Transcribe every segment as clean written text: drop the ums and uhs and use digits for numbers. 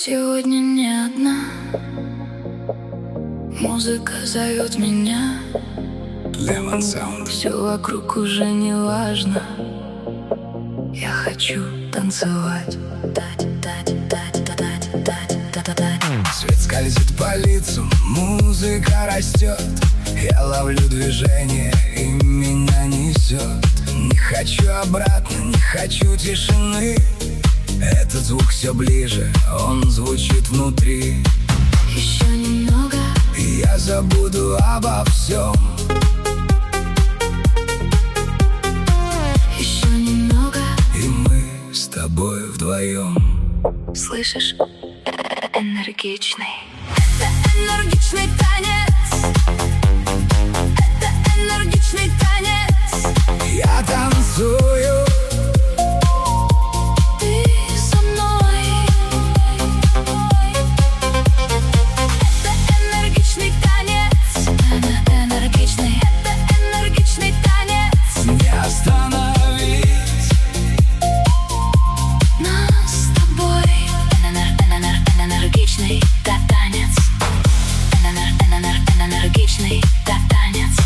Сегодня не одна, музыка зовет меня. Lemon Sound. Все вокруг уже не важно. Я хочу танцевать. Свет скользит по лицу, музыка растет. Я ловлю движение и меня несет. Не хочу обратно, не хочу тишины. Этот звук все ближе, он звучит внутри. Еще немного, и я забуду обо всем. еще немного, и мы с тобой вдвоем. слышишь? Энергичный. Это энергичный танец. Это энергичный танец. Я танцую. Ты со мной. Это энергичный танец. Энергичный. Это энергичный танец. Не остановить Нас с тобой. Энергичный танец. Энергичный танец.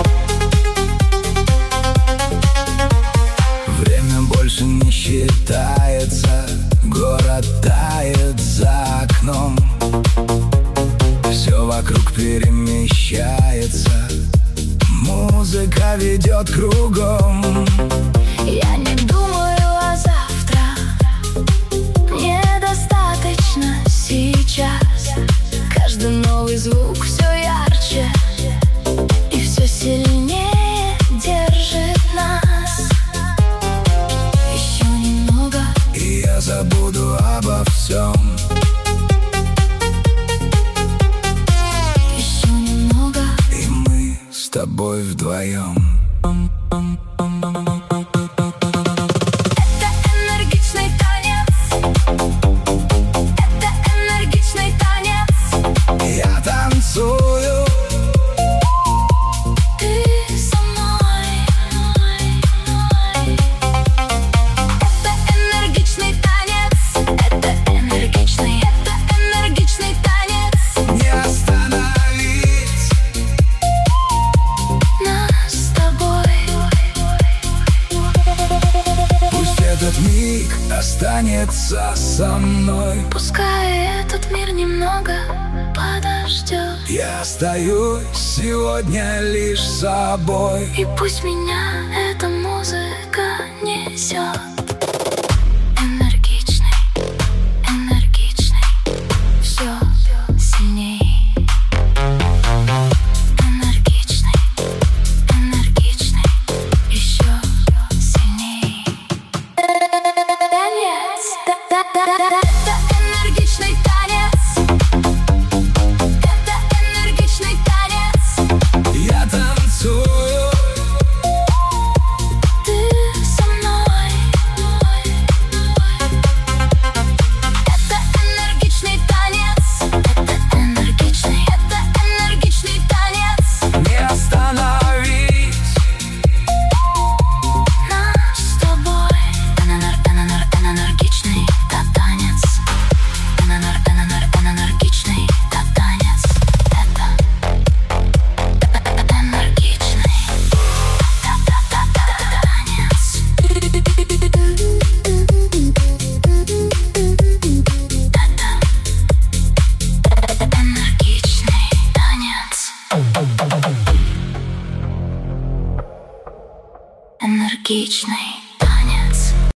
Время больше не считается. Город тает за окном. Все вокруг перемещается. Музыка ведет кругом. Я не думаю о завтра. Мне достаточно сейчас. Каждый новый звук все ярче и все сильнее держит нас. Еще немного, И я забуду обо всем. еще немного. И мы с тобой вдвоем. Это энергичный танец. Это энергичный танец. Я танцую. Ты со мной. Это энергичный танец. Это энергичный. Это энергичный танец. Не остановить. Нас с тобой. Пусть этот миг останется со мной. Пускай этот мир немного подождет. Я остаюсь сегодня лишь собой. И пусть меня эта музыка несет. Энергичный, энергичный, все сильней. Энергичный, энергичный, еще сильней. Танец, Это энергичный танец. Это энергичный танец. Я танцую. ты со мной. Это энергичный танец. Это энергичный. Это энергичный танец. Не остановить. Нас с тобой. Энергичный танец. Энергичный танец. Это энергичный танец. Энергичный.